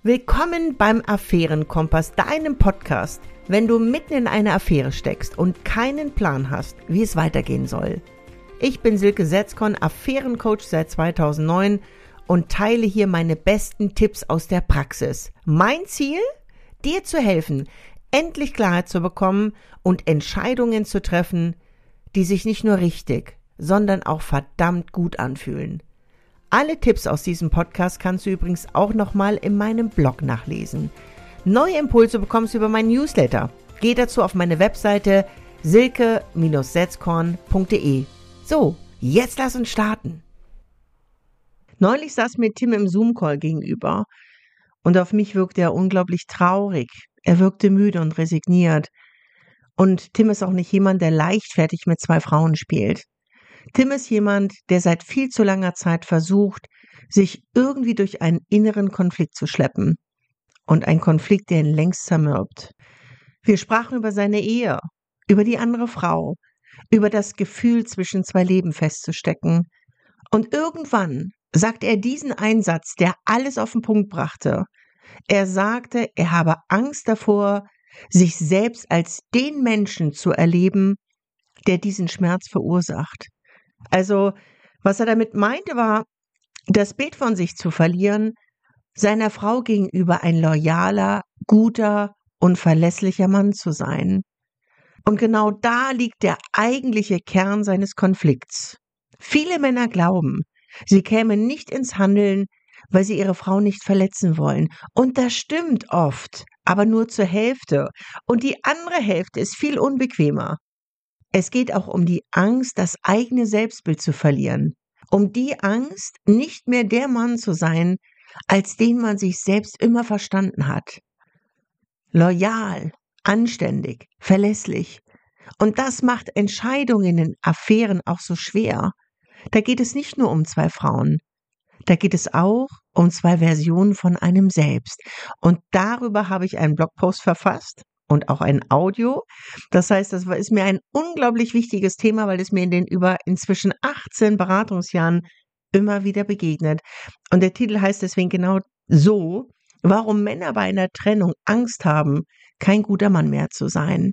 Willkommen beim Affärenkompass, deinem Podcast, wenn du mitten in einer Affäre steckst und keinen Plan hast, wie es weitergehen soll. Ich bin Silke Setzkorn, Affärencoach seit 2009 und teile hier meine besten Tipps aus der Praxis. Mein Ziel? Dir zu helfen, endlich Klarheit zu bekommen und Entscheidungen zu treffen, die sich nicht nur richtig, sondern auch verdammt gut anfühlen. Alle Tipps aus diesem Podcast kannst du übrigens auch nochmal in meinem Blog nachlesen. Neue Impulse bekommst du über meinen Newsletter. Geh dazu auf meine Webseite silke-setzkorn.de. So, jetzt lass uns starten. Neulich saß mir Tim im Zoom-Call gegenüber und auf mich wirkte er unglaublich traurig. Er wirkte müde und resigniert. Und Tim ist auch nicht jemand, der leichtfertig mit zwei Frauen spielt. Tim ist jemand, der seit viel zu langer Zeit versucht, sich irgendwie durch einen inneren Konflikt zu schleppen. Und ein Konflikt, der ihn längst zermürbt. Wir sprachen über seine Ehe, über die andere Frau, über das Gefühl, zwischen zwei Leben festzustecken. Und irgendwann sagt er diesen Einsatz, der alles auf den Punkt brachte. Er sagte, er habe Angst davor, sich selbst als den Menschen zu erleben, der diesen Schmerz verursacht. Also, was er damit meinte, war, das Bild von sich zu verlieren, seiner Frau gegenüber ein loyaler, guter und verlässlicher Mann zu sein. Und genau da liegt der eigentliche Kern seines Konflikts. Viele Männer glauben, sie kämen nicht ins Handeln, weil sie ihre Frau nicht verletzen wollen. Und das stimmt oft, aber nur zur Hälfte. Und die andere Hälfte ist viel unbequemer. Es geht auch um die Angst, das eigene Selbstbild zu verlieren. Um die Angst, nicht mehr der Mann zu sein, als den man sich selbst immer verstanden hat. Loyal, anständig, verlässlich. Und das macht Entscheidungen in Affären auch so schwer. Da geht es nicht nur um zwei Frauen. Da geht es auch um zwei Versionen von einem selbst. Und darüber habe ich einen Blogpost verfasst. Und auch ein Audio. Das heißt, das ist mir ein unglaublich wichtiges Thema, weil es mir in den inzwischen 18 Beratungsjahren immer wieder begegnet. Und der Titel heißt deswegen genau so, warum Männer bei einer Trennung Angst haben, kein guter Mann mehr zu sein.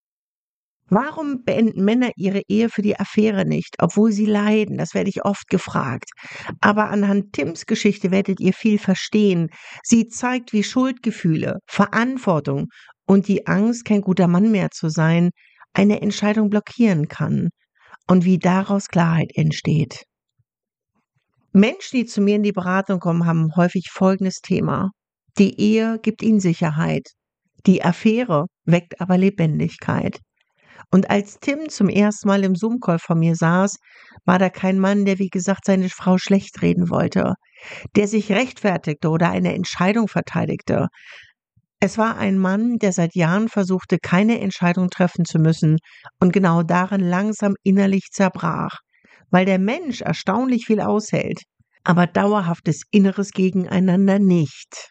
Warum beenden Männer ihre Ehe für die Affäre nicht, obwohl sie leiden? Das werde ich oft gefragt. Aber anhand Tims Geschichte werdet ihr viel verstehen. Sie zeigt, wie Schuldgefühle, Verantwortung und die Angst, kein guter Mann mehr zu sein, eine Entscheidung blockieren kann und wie daraus Klarheit entsteht. Menschen, die zu mir in die Beratung kommen, haben häufig folgendes Thema. Die Ehe gibt ihnen Sicherheit. Die Affäre weckt aber Lebendigkeit. Und als Tim zum ersten Mal im Zoom-Call vor mir saß, war da kein Mann, der, wie gesagt, seine Frau schlecht reden wollte, der sich rechtfertigte oder eine Entscheidung verteidigte. Es war ein Mann, der seit Jahren versuchte, keine Entscheidung treffen zu müssen und genau darin langsam innerlich zerbrach, weil der Mensch erstaunlich viel aushält, aber dauerhaftes inneres Gegeneinander nicht.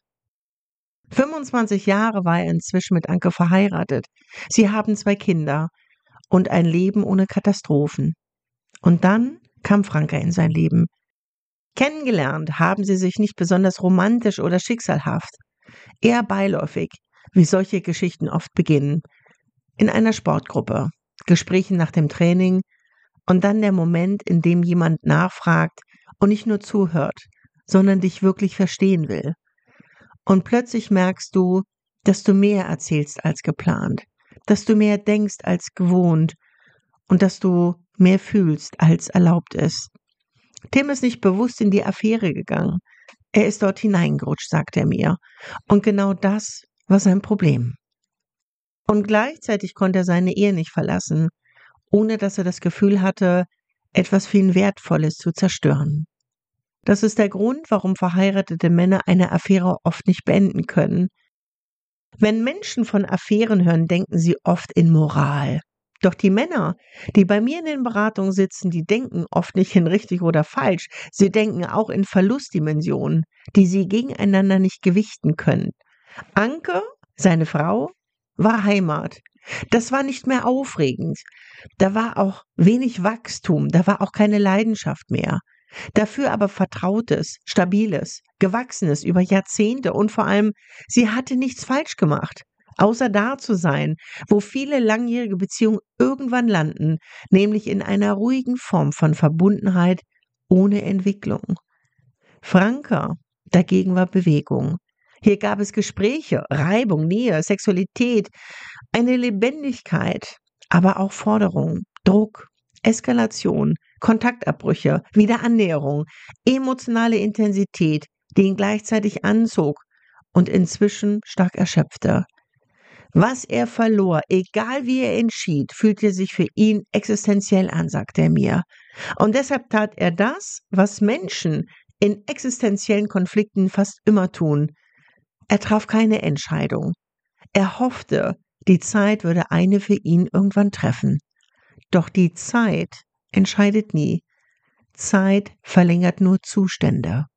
25 Jahre war er inzwischen mit Anke verheiratet. Sie haben 2 Kinder und ein Leben ohne Katastrophen. Und dann kam Franka in sein Leben. Kennengelernt haben sie sich nicht besonders romantisch oder schicksalhaft. Eher beiläufig, wie solche Geschichten oft beginnen. In einer Sportgruppe, Gesprächen nach dem Training und dann der Moment, in dem jemand nachfragt und nicht nur zuhört, sondern dich wirklich verstehen will. Und plötzlich merkst du, dass du mehr erzählst als geplant, dass du mehr denkst als gewohnt und dass du mehr fühlst als erlaubt ist. Tim ist nicht bewusst in die Affäre gegangen. Er ist dort hineingerutscht, sagt er mir. Und genau das war sein Problem. Und gleichzeitig konnte er seine Ehe nicht verlassen, ohne dass er das Gefühl hatte, etwas für ihn Wertvolles zu zerstören. Das ist der Grund, warum verheiratete Männer eine Affäre oft nicht beenden können. Wenn Menschen von Affären hören, denken sie oft in Moral. Doch die Männer, die bei mir in den Beratungen sitzen, die denken oft nicht in richtig oder falsch. Sie denken auch in Verlustdimensionen, die sie gegeneinander nicht gewichten können. Anke, seine Frau, war Heimat. Das war nicht mehr aufregend. Da war auch wenig Wachstum, da war auch keine Leidenschaft mehr. Dafür aber Vertrautes, Stabiles, Gewachsenes über Jahrzehnte und vor allem, sie hatte nichts falsch gemacht, außer da zu sein, wo viele langjährige Beziehungen irgendwann landen, nämlich in einer ruhigen Form von Verbundenheit ohne Entwicklung. Franka dagegen war Bewegung. Hier gab es Gespräche, Reibung, Nähe, Sexualität, eine Lebendigkeit, aber auch Forderung, Druck, Eskalation, Kontaktabbrüche, Wiederannäherung, emotionale Intensität, die ihn gleichzeitig anzog und inzwischen stark erschöpfte. Was er verlor, egal wie er entschied, fühlte sich für ihn existenziell an, sagte er mir. Und deshalb tat er das, was Menschen in existenziellen Konflikten fast immer tun. Er traf keine Entscheidung. Er hoffte, die Zeit würde eine für ihn irgendwann treffen. Doch die Zeit entscheidet nie. Zeit verlängert nur Zustände.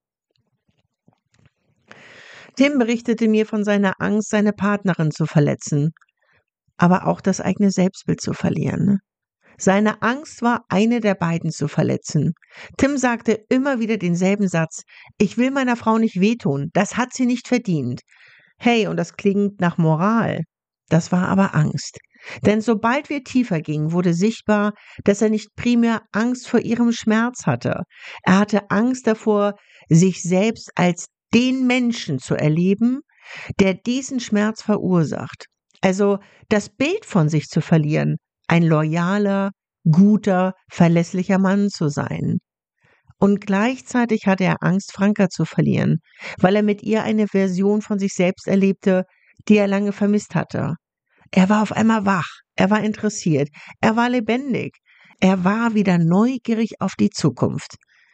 Tim berichtete mir von seiner Angst, seine Partnerin zu verletzen, aber auch das eigene Selbstbild zu verlieren. Seine Angst war, eine der beiden zu verletzen. Tim sagte immer wieder denselben Satz: Ich will meiner Frau nicht wehtun, das hat sie nicht verdient. Hey, und das klingt nach Moral. Das war aber Angst. Denn sobald wir tiefer gingen, wurde sichtbar, dass er nicht primär Angst vor ihrem Schmerz hatte. Er hatte Angst davor, sich selbst als den Menschen zu erleben, der diesen Schmerz verursacht. Also das Bild von sich zu verlieren, ein loyaler, guter, verlässlicher Mann zu sein. Und gleichzeitig hatte er Angst, Franka zu verlieren, weil er mit ihr eine Version von sich selbst erlebte, die er lange vermisst hatte. Er war auf einmal wach, er war interessiert, er war lebendig, er war wieder neugierig auf die Zukunft.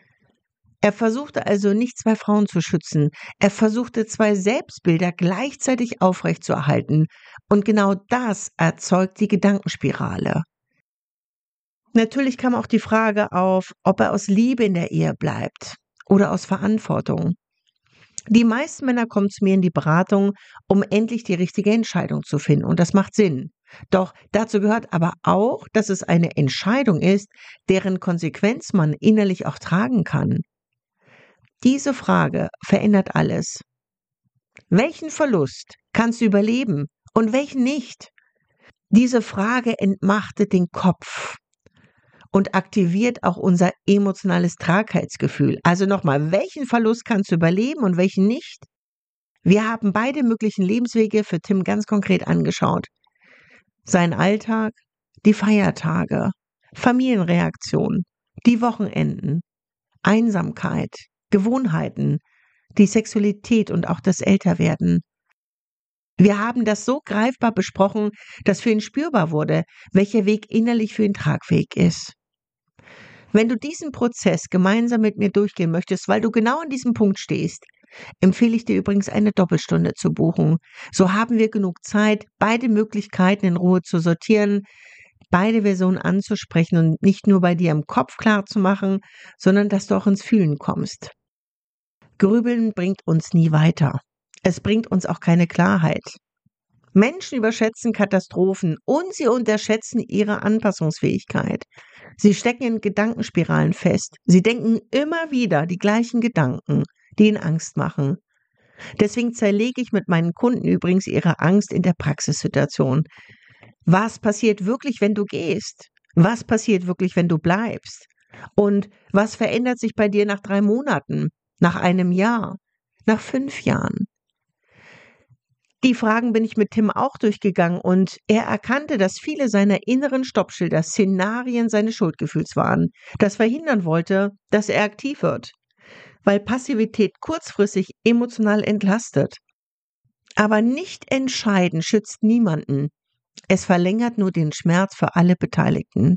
Er versuchte also nicht zwei Frauen zu schützen, er versuchte zwei Selbstbilder gleichzeitig aufrechtzuerhalten und genau das erzeugt die Gedankenspirale. Natürlich kam auch die Frage auf, ob er aus Liebe in der Ehe bleibt oder aus Verantwortung. Die meisten Männer kommen zu mir in die Beratung, um endlich die richtige Entscheidung zu finden. Und das macht Sinn. Doch dazu gehört aber auch, dass es eine Entscheidung ist, deren Konsequenz man innerlich auch tragen kann. Diese Frage verändert alles. Welchen Verlust kannst du überleben und welchen nicht? Diese Frage entmachtet den Kopf und aktiviert auch unser emotionales Trägheitsgefühl. Also nochmal, welchen Verlust kannst du überleben und welchen nicht? Wir haben beide möglichen Lebenswege für Tim ganz konkret angeschaut. Sein Alltag, die Feiertage, Familienreaktionen, die Wochenenden, Einsamkeit, Gewohnheiten, die Sexualität und auch das Älterwerden. Wir haben das so greifbar besprochen, dass für ihn spürbar wurde, welcher Weg innerlich für ihn tragfähig ist. Wenn du diesen Prozess gemeinsam mit mir durchgehen möchtest, weil du genau an diesem Punkt stehst, empfehle ich dir übrigens eine Doppelstunde zu buchen. So haben wir genug Zeit, beide Möglichkeiten in Ruhe zu sortieren, beide Versionen anzusprechen und nicht nur bei dir im Kopf klar zu machen, sondern dass du auch ins Fühlen kommst. Grübeln bringt uns nie weiter. Es bringt uns auch keine Klarheit. Menschen überschätzen Katastrophen und sie unterschätzen ihre Anpassungsfähigkeit. Sie stecken in Gedankenspiralen fest. Sie denken immer wieder die gleichen Gedanken, die ihnen Angst machen. Deswegen zerlege ich mit meinen Kunden übrigens ihre Angst in der Praxissituation. Was passiert wirklich, wenn du gehst? Was passiert wirklich, wenn du bleibst? Und was verändert sich bei dir nach 3 Monaten, nach einem Jahr, nach 5 Jahren? Die Fragen bin ich mit Tim auch durchgegangen und er erkannte, dass viele seiner inneren Stoppschilder Szenarien seines Schuldgefühls waren, das verhindern wollte, dass er aktiv wird, weil Passivität kurzfristig emotional entlastet. Aber nicht entscheiden schützt niemanden. Es verlängert nur den Schmerz für alle Beteiligten.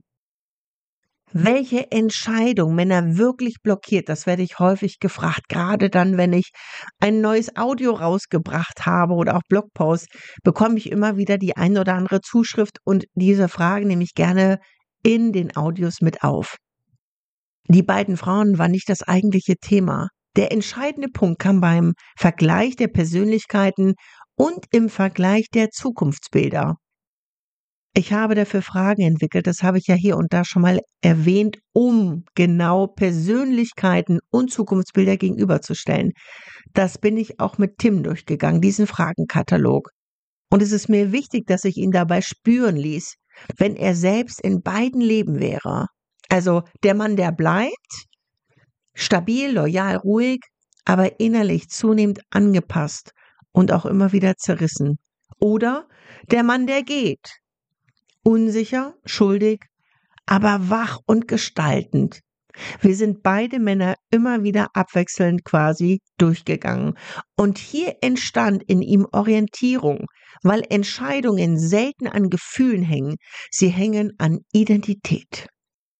Welche Entscheidung Männer wirklich blockiert, das werde ich häufig gefragt. Gerade dann, wenn ich ein neues Audio rausgebracht habe oder auch Blogposts, bekomme ich immer wieder die ein oder andere Zuschrift und diese Frage nehme ich gerne in den Audios mit auf. Die beiden Frauen waren nicht das eigentliche Thema. Der entscheidende Punkt kam beim Vergleich der Persönlichkeiten und im Vergleich der Zukunftsbilder. Ich habe dafür Fragen entwickelt, das habe ich ja hier und da schon mal erwähnt, um genau Persönlichkeiten und Zukunftsbilder gegenüberzustellen. Das bin ich auch mit Tim durchgegangen, diesen Fragenkatalog. Und es ist mir wichtig, dass ich ihn dabei spüren ließ, wenn er selbst in beiden Leben wäre. Also der Mann, der bleibt, stabil, loyal, ruhig, aber innerlich zunehmend angepasst und auch immer wieder zerrissen. Oder der Mann, der geht. Unsicher, schuldig, aber wach und gestaltend. Wir sind beide Männer immer wieder abwechselnd quasi durchgegangen. Und hier entstand in ihm Orientierung, weil Entscheidungen selten an Gefühlen hängen, sie hängen an Identität.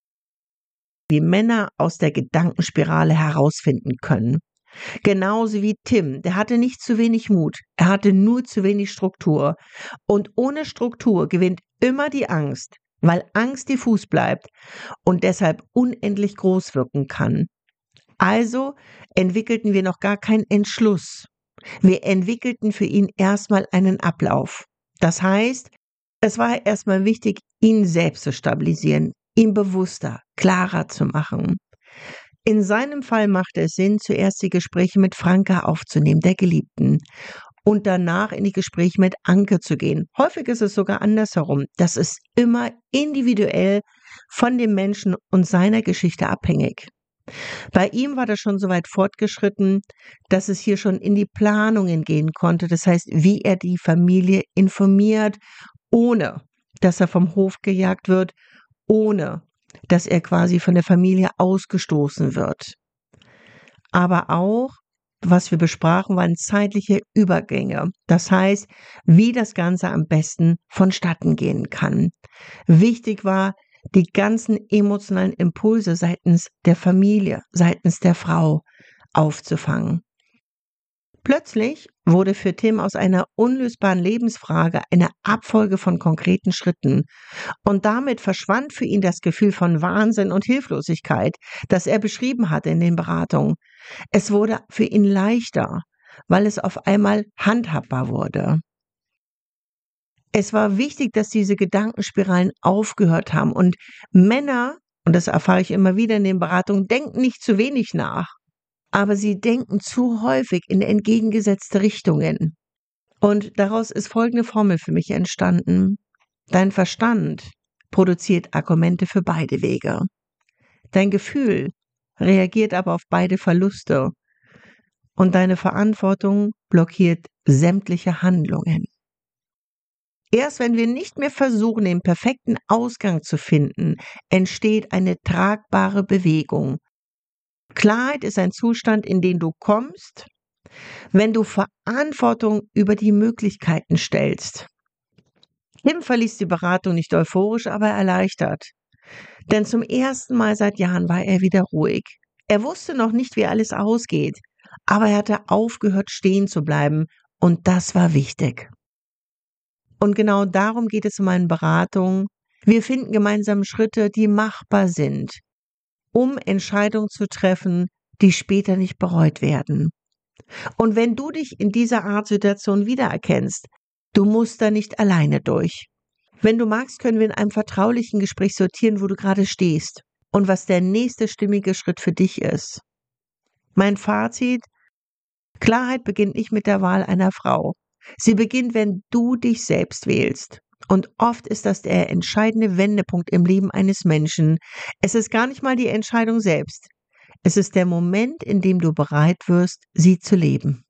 Wie Männer aus der Gedankenspirale herausfinden können. Genauso wie Tim, der hatte nicht zu wenig Mut, er hatte nur zu wenig Struktur. Und ohne Struktur gewinnt immer die Angst, weil Angst diffus bleibt und deshalb unendlich groß wirken kann. Also entwickelten wir noch gar keinen Entschluss. Wir entwickelten für ihn erstmal einen Ablauf. Das heißt, es war erstmal wichtig, ihn selbst zu stabilisieren, ihn bewusster, klarer zu machen. In seinem Fall machte es Sinn, zuerst die Gespräche mit Franka aufzunehmen, der Geliebten, und danach in die Gespräche mit Anke zu gehen. Häufig ist es sogar andersherum. Das ist immer individuell von dem Menschen und seiner Geschichte abhängig. Bei ihm war das schon so weit fortgeschritten, dass es hier schon in die Planungen gehen konnte. Das heißt, wie er die Familie informiert, ohne dass er vom Hof gejagt wird, ohne dass er quasi von der Familie ausgestoßen wird. Aber auch, was wir besprachen, waren zeitliche Übergänge. Das heißt, wie das Ganze am besten vonstatten gehen kann. Wichtig war, die ganzen emotionalen Impulse seitens der Familie, seitens der Frau aufzufangen. Plötzlich wurde für Tim aus einer unlösbaren Lebensfrage eine Abfolge von konkreten Schritten. Und damit verschwand für ihn das Gefühl von Wahnsinn und Hilflosigkeit, das er beschrieben hatte in den Beratungen. Es wurde für ihn leichter, weil es auf einmal handhabbar wurde. Es war wichtig, dass diese Gedankenspiralen aufgehört haben. Und Männer, und das erfahre ich immer wieder in den Beratungen, denken nicht zu wenig nach. Aber sie denken zu häufig in entgegengesetzte Richtungen. Und daraus ist folgende Formel für mich entstanden. Dein Verstand produziert Argumente für beide Wege. Dein Gefühl reagiert aber auf beide Verluste. Und deine Verantwortung blockiert sämtliche Handlungen. Erst wenn wir nicht mehr versuchen, den perfekten Ausgang zu finden, entsteht eine tragbare Bewegung. Klarheit ist ein Zustand, in den du kommst, wenn du Verantwortung über die Möglichkeiten stellst. Tim verließ die Beratung nicht euphorisch, aber erleichtert. Denn zum ersten Mal seit Jahren war er wieder ruhig. Er wusste noch nicht, wie alles ausgeht, aber er hatte aufgehört, stehen zu bleiben, und das war wichtig. Und genau darum geht es in meinen Beratungen. Wir finden gemeinsam Schritte, die machbar sind, um Entscheidungen zu treffen, die später nicht bereut werden. Und wenn du dich in dieser Art Situation wiedererkennst, du musst da nicht alleine durch. Wenn du magst, können wir in einem vertraulichen Gespräch sortieren, wo du gerade stehst und was der nächste stimmige Schritt für dich ist. Mein Fazit: Klarheit beginnt nicht mit der Wahl einer Frau. Sie beginnt, wenn du dich selbst wählst. Und oft ist das der entscheidende Wendepunkt im Leben eines Menschen. Es ist gar nicht mal die Entscheidung selbst. Es ist der Moment, in dem du bereit wirst, sie zu leben.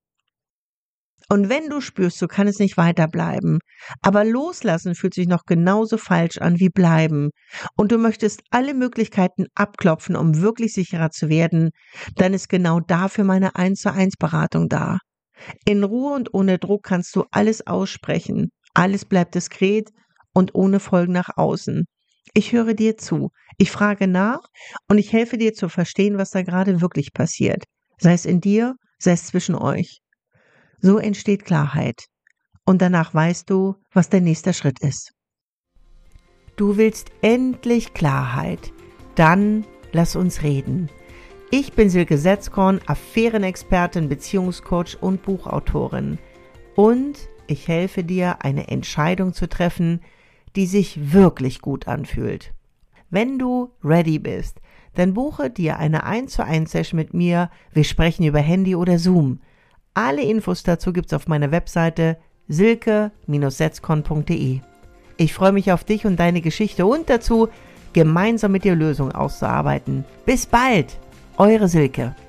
Und wenn du spürst, du kannst nicht weiterbleiben, aber loslassen fühlt sich noch genauso falsch an wie bleiben, und du möchtest alle Möglichkeiten abklopfen, um wirklich sicherer zu werden, dann ist genau dafür meine 1:1 Beratung da. In Ruhe und ohne Druck kannst du alles aussprechen. Alles bleibt diskret und ohne Folgen nach außen. Ich höre dir zu, ich frage nach und ich helfe dir zu verstehen, was da gerade wirklich passiert. Sei es in dir, sei es zwischen euch. So entsteht Klarheit. Und danach weißt du, was der nächste Schritt ist. Du willst endlich Klarheit? Dann lass uns reden. Ich bin Silke Setzkorn, Affärenexpertin, Beziehungscoach und Buchautorin. Und ich helfe dir, eine Entscheidung zu treffen, die sich wirklich gut anfühlt. Wenn du ready bist, dann buche dir eine 1:1 Session mit mir. Wir sprechen über Handy oder Zoom. Alle Infos dazu gibt's auf meiner Webseite silke-setzkorn.de. Ich freue mich auf dich und deine Geschichte und dazu, gemeinsam mit dir Lösungen auszuarbeiten. Bis bald, eure Silke.